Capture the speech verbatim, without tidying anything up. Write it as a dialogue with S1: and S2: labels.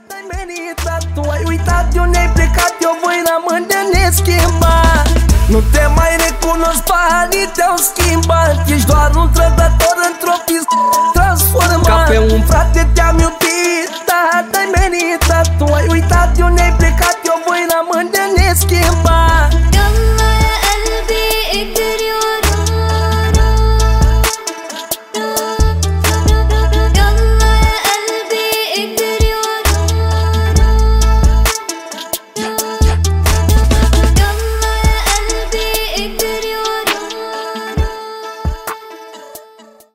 S1: Ai meritat, tu ai uitat de unde ai plecat, eu voi rămâne neschimbat. Nu te mai recunosc, banii te-au schimbat. Ești doar un trădător